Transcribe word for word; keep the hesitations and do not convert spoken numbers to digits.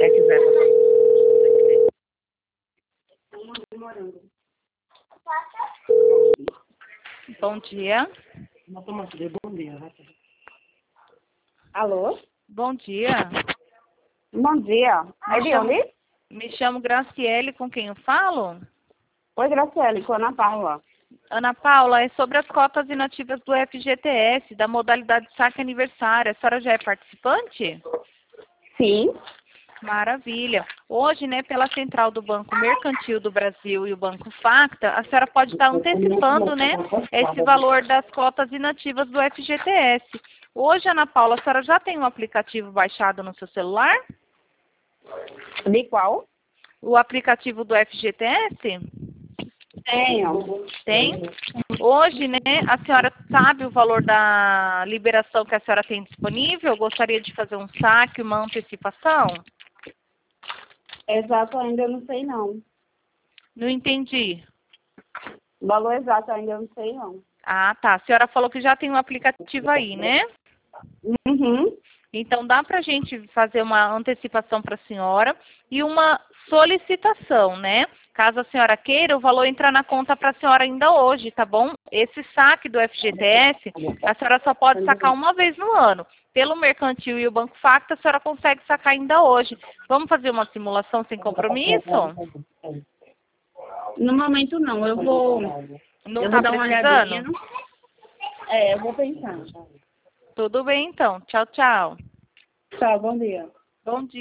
você quiser. Bom dia. Bom dia. Alô? Bom dia. Bom dia. É de chamo- onde? Me chamo Graciele, com quem eu falo? Oi, Graciele, com a Ana Paula. Ana Paula, é sobre as cotas inativas do F G T S, da modalidade saque aniversário. A senhora já é participante? Sim. Maravilha. Hoje, né, pela central do Banco Mercantil do Brasil e o Banco Facta, a senhora pode estar antecipando, né, esse valor das cotas inativas do F G T S. Hoje, Ana Paula, a senhora já tem um aplicativo baixado no seu celular? De qual? O aplicativo do F G T S? Tenho. Tem? Hoje, né, a senhora sabe o valor da liberação que a senhora tem disponível? Gostaria de fazer um saque, uma antecipação? Exato, ainda eu não sei não. Não entendi. O valor exato ainda eu não sei não. Ah, tá. A senhora falou que já tem um aplicativo aí, né? Uhum. Então, dá para a gente fazer uma antecipação para a senhora e uma solicitação, né? Caso a senhora queira, o valor entrar na conta para a senhora ainda hoje, tá bom? Esse saque do F G T S, a senhora só pode sacar uma vez no ano. Pelo Mercantil e o Banco Facta, a senhora consegue sacar ainda hoje. Vamos fazer uma simulação sem compromisso? No momento não, eu vou, Não eu está vou dar uma precisando? olhadinha. É, eu vou pensar. Tudo bem, então. Tchau, tchau. Tchau, bom dia. Bom dia.